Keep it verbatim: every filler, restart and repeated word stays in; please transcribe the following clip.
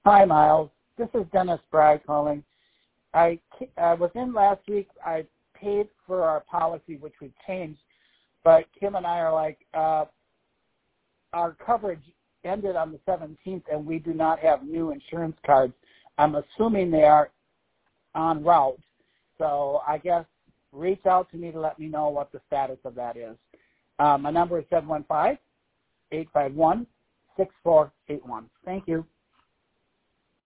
Hi, Miles. This is Dennis Bragg calling. I, I was in last week. I paid for our policy, which we changed, but Kim and I are like, uh, our coverage ended on the seventeenth, and we do not have new insurance cards. I'm assuming they are en route. So I guess reach out to me to let me know what the status of that is. Uh, my number is seven one five, eight five one, six four eight one. Thank you.